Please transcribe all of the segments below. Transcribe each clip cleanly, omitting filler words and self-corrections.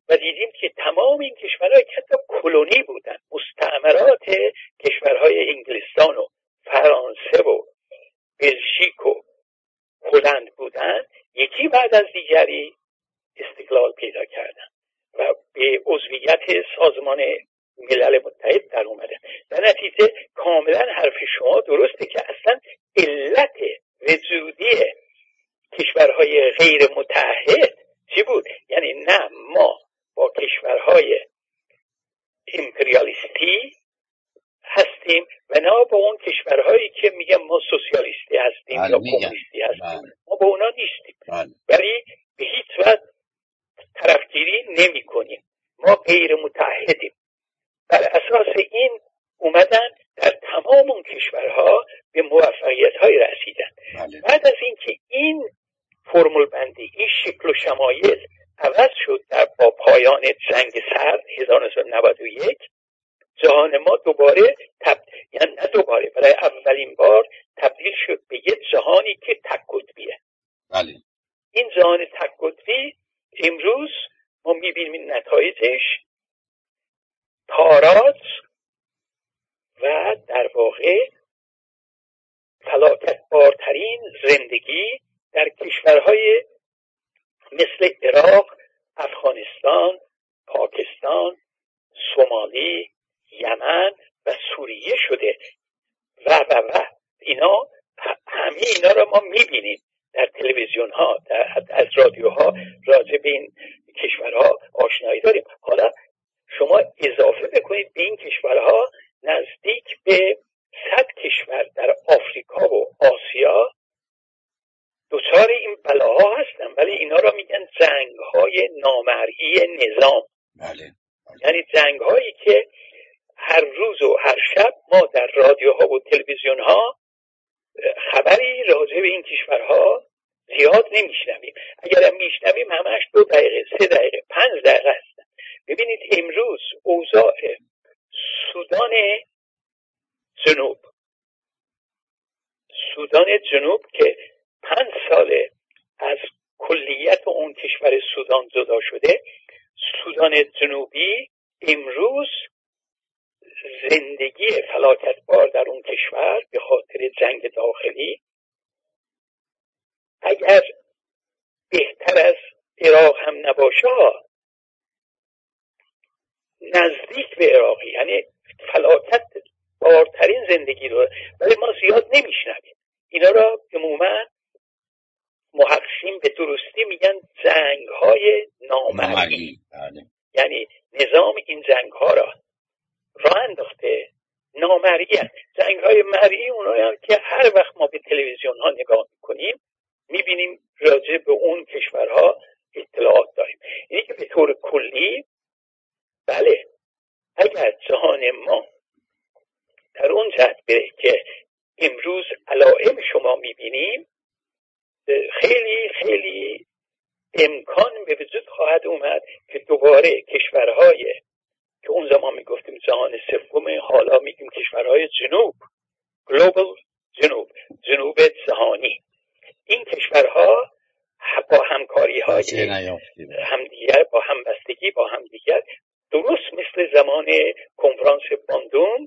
و دیدیم که تمام این کشورها که حتی کلونی بودن، مستعمرات کشورهای انگلستان و فرانسه و بلژیک و هلند بودن، یکی بعد از دیگری استقلال پیدا کردن و به عضویت سازمان ملل متحد در اومدن. در نتیجه کاملا حرف شما درسته که اصلا علت وجودی کشورهای غیر متحد چی بود؟ یعنی نه ما با کشورهای امپریالیستی هستیم و نه با اون کشورهایی که میگن ما سوسیالیستی هستیم یا کمونیستی هستیم. ما با اونا نیستیم، ولی به هیچ وجه طرفگیری نمی کنیم. ما غیر متحدیم. بر اساس این اومدن در تمام اون کشورها به موفقیت‌های رسیدن. بعد از اینکه این فرمول بندی، این شکل و شمایل عوض شد با پایان جنگ سرد 1991، جهان ما دوباره یعنی نه دوباره، برای اولین بار تبدیل شد به یک جهانی که تک قطبیه. بله. این جهان تک قطبی امروز ما می‌بینیم نتایجش تاراج و در واقع فلاکتبارترین زندگی در کشورهای مثل عراق، افغانستان، پاکستان، سومالی، یمن و سوریه شده و اینا، همه اینا رو ما میبینیم در تلویزیون ها، از رادیوها راجع به این کشورها آشنایی داریم. حالا شما اضافه بکنید به این کشورها نزدیک به 100 کشور در آفریقا و آسیا دچار این بلاها هستن، ولی اینا را میگن جنگ‌های نامرئی نظام. بله. یعنی جنگ‌هایی که هر روز و هر شب ما در رادیوها و تلویزیون‌ها خبری راجع به این کشورها زیاد نمیشنویم. اگر هم میشنویم همش 2 دقیقه، 3 دقیقه، 5 دقیقه هستن. ببینید امروز اوضاع سودان جنوب که 5 ساله از کلیت اون کشور سودان جدا شده، سودان جنوبی امروز زندگی فلاکتبار در اون کشور به خاطر جنگ داخلی اگر بهتر از عراق هم نباشه، نزدیک به عراقی، یعنی فلاکت بارترین زندگی رو، ولی ما زیاد نمیشنویم. اینا را عموما محققین به درستی میگن جنگ‌های نامرئی. یعنی نظام این جنگ‌ها را راه انداخته نامرئی. جنگ‌های مرئی اونایی هم که هر وقت ما به تلویزیون‌ها نگاه می‌کنیم می‌بینیم راجع به اون کشورها اطلاعات داریم. یعنی که به طور کلی بله، اگر جهان ما در اون جهت بره که امروز علائم شما می‌بینیم، خیلی خیلی امکان به وجود خواهد اومد که دوباره کشورهای که اون زمان میگفتیم جهان سوم، حالا میگیم کشورهای جنوب جهانی، این کشورها با همکاری‌های همدیگر، با همبستگی با همدیگر، درست مثل زمان کنفرانس باندونگ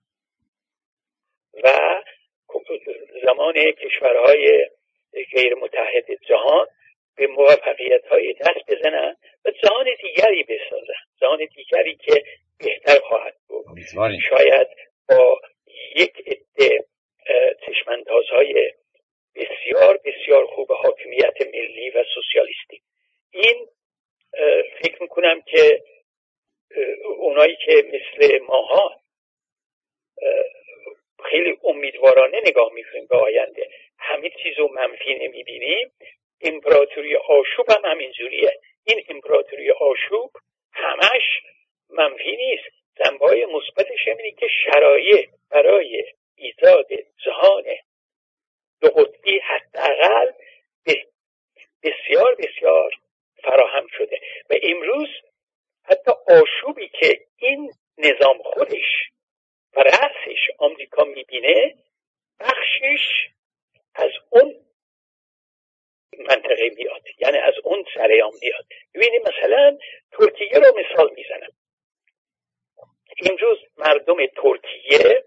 و زمان کشورهای غیر متحد جهان به موفقیت‌های دست بزنن و جهان دیگری بسازن، جهان دیگری که بهتر خواهد بود. شاید با یک عده چشم‌اندازهای بسیار بسیار خوب حاکمیت ملی و سوسیالیستی. این فکر میکنم که اونایی که مثل ماها خیلی امیدوارانه نگاه میکنیم به آینده، همه چیزو منفی نمیبینیم. امپراتوری آشوب هم همینجوریه. این امپراتوری آشوب همش منفی نیست. جنبه‌های مثبتش اینه که شرایط برای ایجاد جهان دو قطبی حداقل بسیار بسیار فراهم شده و امروز حتی آشوبی که این نظام خودش و رأسش آمریکا میبینه، بخشش از اون منطقه میاد، یعنی از اون سریان میاد. ببینید مثلا ترکیه رو مثال میزنم. امروز مردم ترکیه،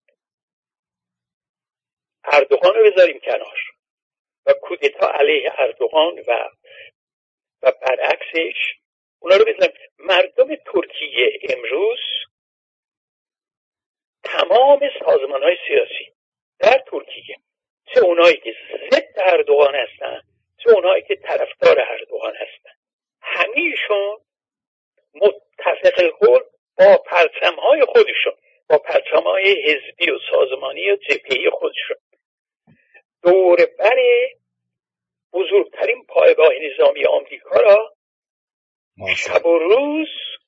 اردوغان رو بذاریم کنار و کودتا علیه اردوغان و برعکسش، اونا رو بذاریم. مردم ترکیه امروز، تمام سازمان های سیاسی در ترکیه، چه اونایی که ضد اردوغان هستن چه اونایی که طرفدار اردوغان هستن، همه‌شون متفق القول با پرچم‌های خودشون، با پرچم‌های حزبی و سازمانی و جبهه‌ای خودشون دور بر بزرگترین پایگاه نظامی آمریکا را شب و روز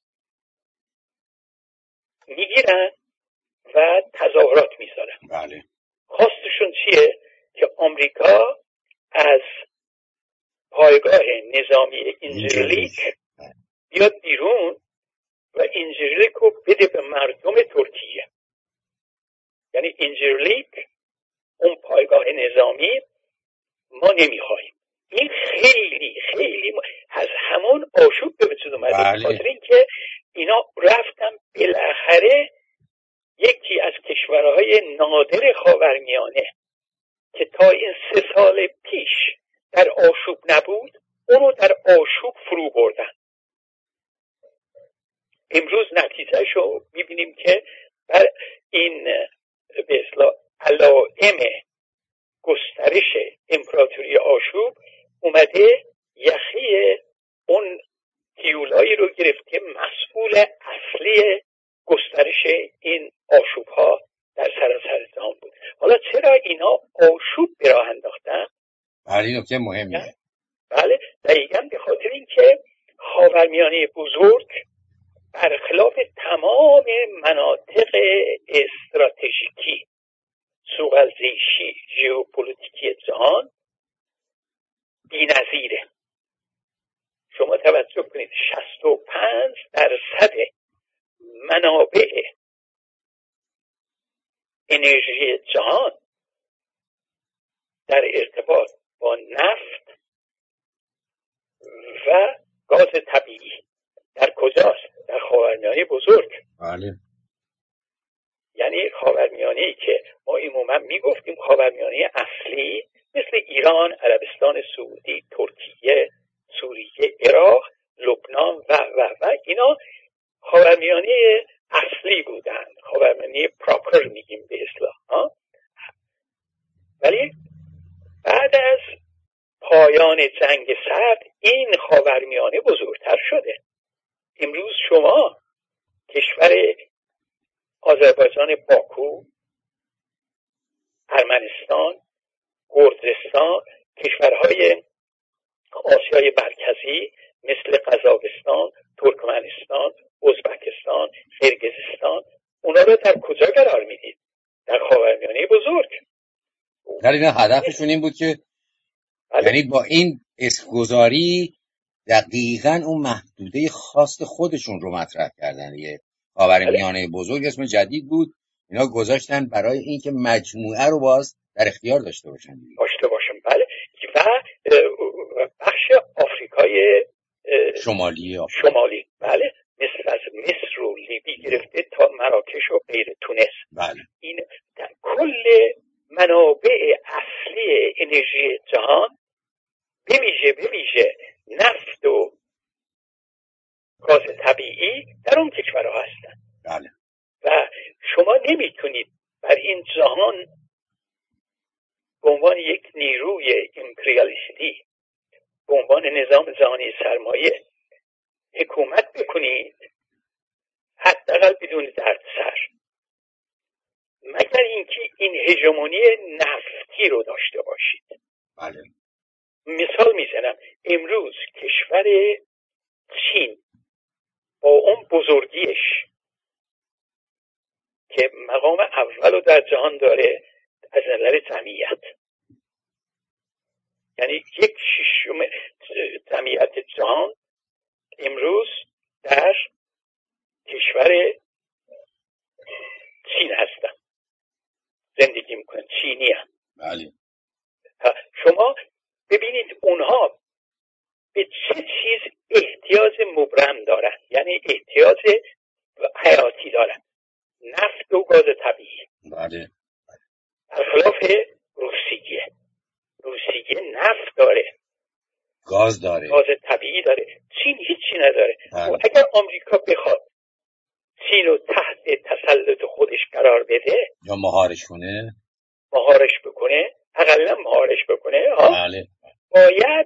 میگیرن و تظاهرات میذارن. بله. خواستشون چیه؟ که آمریکا از پایگاه نظامی اینجرلیک بیاد بیرون و اینجرلیک رو بده به مردم ترکیه. یعنی اینجرلیک، اون پایگاه نظامی، ما نمیخوایم. این خیلی خیلی از همون آشوب به وجود اومده. خاطر اینکه اینا رفتن بالاخره یکی از کشورهای نادر خاورمیانه که تا این 3 سال پیش در آشوب نبود، اونو در آشوب فرو بردن. امروز نتیجهشو میبینیم که بر این به اصطلاح علائم گسترش امپراتوری آشوب اومده یخی اون تیولایی رو گرفت که مسئول اصلی گسترش این آشوب ها در سراسر جهان بود. حالا چرا اینا آشوب به راه انداختن؟ بله، نکته مهمیه. بله، دقیقاً به خاطر اینکه خاورمیانه بزرگ برخلاف تمام مناطق استراتژیکی سوغلزیشی ژئوپلیتیکی جهان بی‌نظیره. شما توجه کنید 65% منابع انرژی جهان در ارتباط با نفت و گاز طبیعی در کجاست؟ در خاورمیانه بزرگ. بله. یعنی خاورمیانه‌ای که ما عموما میگفتیم خاورمیانه اصلی، مثل ایران، عربستان سعودی، ترکیه، سوریه، عراق، لبنان و اینا خاورمیانه اصلی بودن، خاورمیانه پراپر میگیم به اصطلاح. ولی بعد از پایان جنگ سرد این خاورمیانه بزرگتر شده. امروز شما کشور آذربایجان باکو، ارمنستان، گرجستان، کشورهای آسیای مرکزی مثل قزاقستان، ترکمنستان، ازبکستان، قرقیزستان، اونا رو در کجا قرار میدید؟ در خاورمیانه بزرگ. در اینا هدفشون این بود که یعنی با این اسمگذاری دقیقاً اون محدوده خاص خودشون رو مطرح کردن. یه خاورمیانه بزرگ اسم جدید بود، اینا گذاشتن برای اینکه مجموعه رو باز در اختیار داشته باشن. بله. و بخش آفریقای شمالی. بله، مثل از مصر و لیبی گرفته تا مراکش و غیر تونس. بله. این کل منابع اصلی انرژی جهان به ویژه نفت و گاز طبیعی در اون کشورها هستن. بله. و شما نمیتونید بر این جهان به عنوان یک نیروی امپریالیستی، به عنوان نظام جهانی سرمایه حکومت بکنید حداقل بدون دردسر، مگر اینکه این هژمونی نفتی رو داشته باشید. بله. مثال میزنم، امروز کشور چین با اون بزرگیش که مقام اول رو در جهان داره از نظر جمعیت، یعنی 1/6 جمعیت جهان امروز در کشور چین هستن، زندگی میکنن، چینی هم. بله. شما ببینید اونها به چه چیز احتیاج مبرم لازم دارن، یعنی احتیاج حیاتی دارن، نفت و گاز طبیعی. بله. برخلاف روسیه نفت داره، گاز داره، گاز طبیعی داره، چین هیچی نداره. بله. و اگر آمریکا بخواد چین رو تحت تسلط خودش قرار بده یا مهارش بکنه، اقلا مهارش بکنه، بله. باید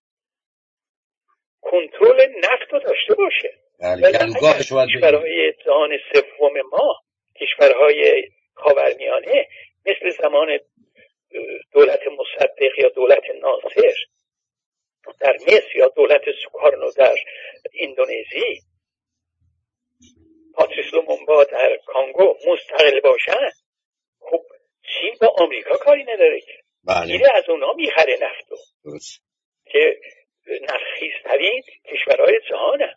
کنترل نفت رو داشته باشه. بله. گلوگاهش باید بگیره. کشورهای جهان سوم ما، کشورهای خاورمیانه، مثل زمان دولت مصدق یا دولت ناصر در مصر یا دولت سوکارنو در اندونزی، پاتریس لومومبا در کانگو مستقل باشن، خب چین با آمریکا کاری نداره که. بله. میره از اونها میخره نفتو. درست. که نفخیزترین کشورهای جهانه.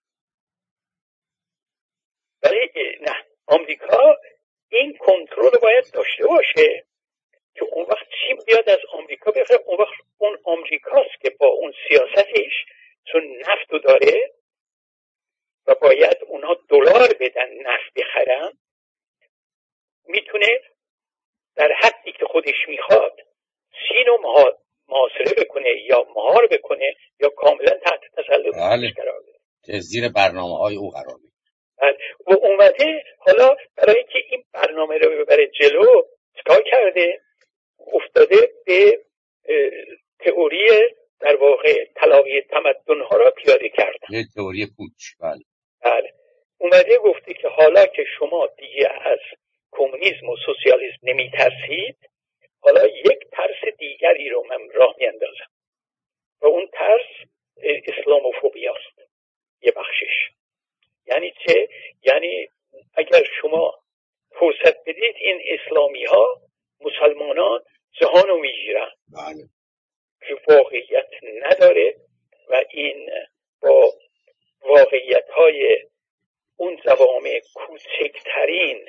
ولی نه، آمریکا این کنترل رو باید داشته باشه که اون وقت چین بیاد از آمریکا بخره. اون وقت اون آمریکاست که با اون سیاستش، چون نفت رو داره و باید اونها دلار بدن نفت بخرن، میتونه در حدی که خودش میخواد چین رو محاصره بکنه یا مهار بکنه یا کاملا تحت تسلط خودش قرار بده، زیر برنامه‌های او قرار بده. و اومده حالا برای اینکه این برنامه رو ببره جلو چیکار کرده؟ افتاده به تئوری در واقع تلاقی تمدن‌ها را پیاده کرده. یه تئوری پوچ. بله. بله. اومده گفته که حالا که شما دیگه از کمونیسم و سوسیالیسم نمیترسید، حالا یک ترس دیگری رو من راه میاندازم و اون ترس اسلاموفوبیاست. یه بخشش یعنی چه؟ یعنی اگر شما فرصت بدید این اسلامی ها، مسلمانان جهان رو میگیرن. بله. که واقعیت نداره و این با واقعیت های اون جوامع کوچکترین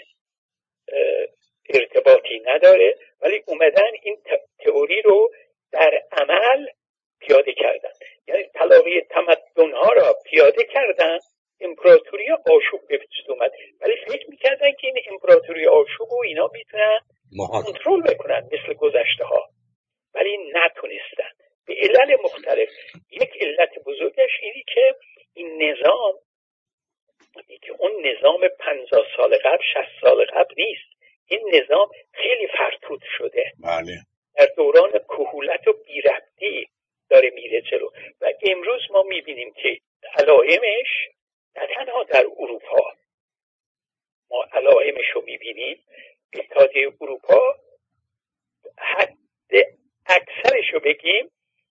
ارتباطی نداره، ولی اومدن این تئوری رو در عمل پیاده کردن. یعنی تلاقی تمدن‌ها را پیاده کردن، امپراتوری آشوب به وجود اومد، ولی فکر میکردن که این امپراتوری آشوب و اینا میتونن کنترل بکنن مثل گذشته ها، ولی نتونستن به علل مختلف. یک علت بزرگش اینی که این نظام، که اون نظام 50 سال قبل 60 سال قبل نیست. این نظام خیلی فرتوت شده. بله. در دوران کهولت و بی‌ربطی داره میره جلو و امروز ما میبینیم که علائمش نه تنها در اروپا، ما علائمش رو میبینیم. اتحادیه اروپا حد اکثرش رو بگیم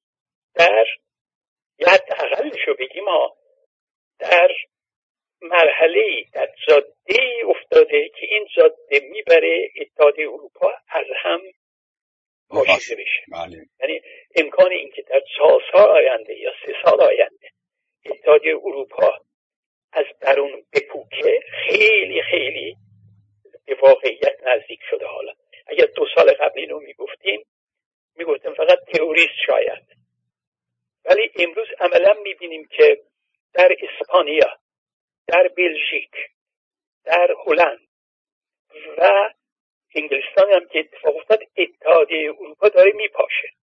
یا حد اقلش رو بگیم در مرحله در جاده افتاده که این جاده میبره اتحادیه اروپا از هم پاشیده بشه. بله. یعنی امکان این که در 4 سال آینده یا 3 سال آینده اتحادیه اروپا از درون بپوکه خیلی خیلی به واقعیت نزدیک شده. حالا اگر 2 سال قبل اینو میگفتیم فقط تئوریست شاید، ولی امروز عملا میبینیم که در اسپانیا، در بلژیک، در هلند و انگلستان هم که اتفاق افتاد، اتحادیه اروپا داره میپاشه.